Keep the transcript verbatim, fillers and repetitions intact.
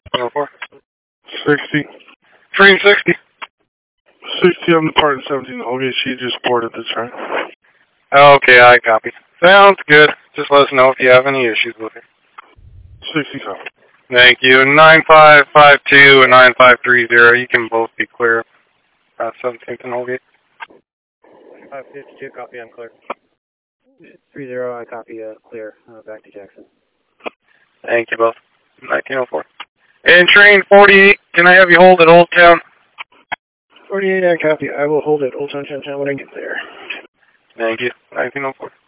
oh four. sixty. Train sixty. sixty, I'm departing seventeen. Okay, she just boarded this train. Okay, I copy. Sounds good. Just let us know if you have any issues with it. sixty-seven. Thank you. nine five five two and nine five three zero, you can both be clear. Uh, seventeenth and Holgate. five fifty-two, copy, I'm clear. three zero, I copy, uh, clear, uh, back to Jackson. Thank you both. nineteen oh four. And train forty-eight, can I have you hold at Old Town? forty-eight, I copy. I will hold it Old Town Town when I get there. Thank you. nineteen oh four.